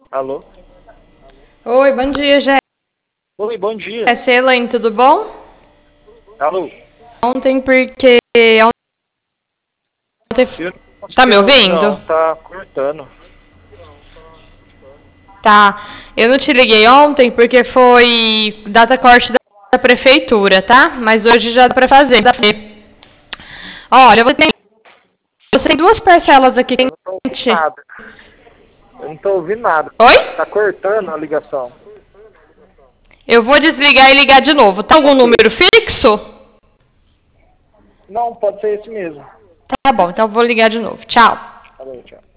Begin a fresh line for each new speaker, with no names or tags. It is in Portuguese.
Alô?
Oi, bom dia, Jé.
Oi, bom dia.
É Elaine, tudo bom?
Alô?
Ontem porque... Ontem...
Eu não
Tá me
consegui ouvir,
ouvindo?
não. Tá cortando.
Tá. Eu não te liguei ontem porque foi data corte da prefeitura, tá? Mas hoje já dá pra fazer. Olha, você tem duas parcelas aqui
Eu não tô ouvindo
quente.
nada. Eu não tô ouvindo nada.
Oi?
Tá cortando a ligação.
Eu vou desligar e ligar de novo. Tá algum
Ok.
número fixo?
Não, pode ser esse mesmo.
Tá bom, então eu vou ligar de novo. Tchau.
Alô, tchau.